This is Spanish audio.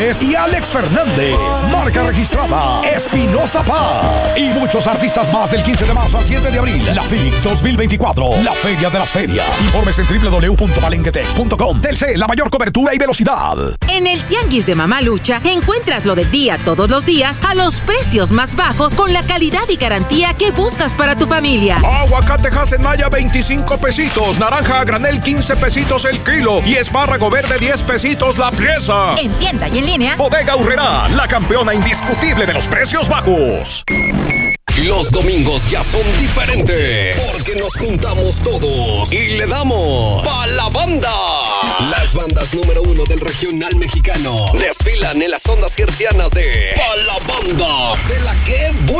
y Alex Fernández. Marca registrada Espinosa Paz. Y muchos artistas más del 15 de marzo al 7 de abril. La FIC 2024. La Feria de las Ferias. Informes en www.palenquetec.com. Telcel, la mayor cobertura y velocidad. En el Tianguis de Mamá Lucha encuentras lo del día todos los días a los precios más bajos con la calidad y garantía que buscas para tu familia. Aguacate Hasenmaya 25 pesitos. Naranja a granel 15 pesitos el kilo. Y espárrago verde 10 pesitos la pieza. En tienda y en línea. Bodega Aurrerá, la campeona indiscutible de los precios bajos. Los domingos ya son diferentes porque nos juntamos todos y le damos pa' la banda. Las bandas número 1 del regional mexicano desfilan en las ondas hercianas de pa' la banda, de la que